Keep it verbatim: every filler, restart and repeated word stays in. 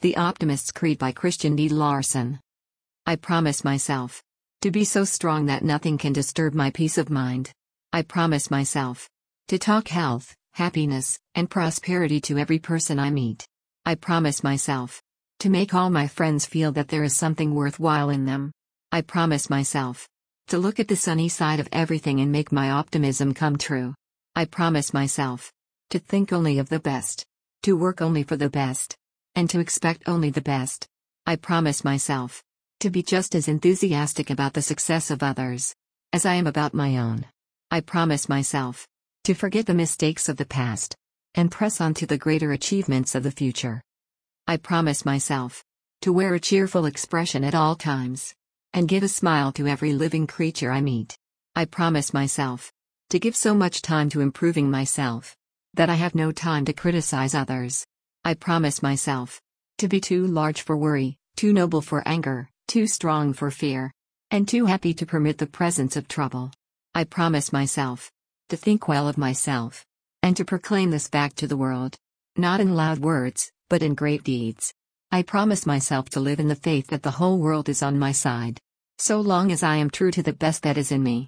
The Optimist's Creed by Christian D. Larson. I promise myself to be so strong that nothing can disturb my peace of mind. I promise myself to talk health, happiness, and prosperity to every person I meet. I promise myself to make all my friends feel that there is something worthwhile in them. I promise myself to look at the sunny side of everything and make my optimism come true. I promise myself to think only of the best, to work only for the best, and to expect only the best. I promise myself to be just as enthusiastic about the success of others as I am about my own. I promise myself to forget the mistakes of the past and press on to the greater achievements of the future. I promise myself to wear a cheerful expression at all times and give a smile to every living creature I meet. I promise myself to give so much time to improving myself that I have no time to criticize others. I promise myself to be too large for worry, too noble for anger, too strong for fear, and too happy to permit the presence of trouble. I promise myself to think well of myself and to proclaim this fact to the world, not in loud words, but in great deeds. I promise myself to live in the faith that the whole world is on my side, so long as I am true to the best that is in me.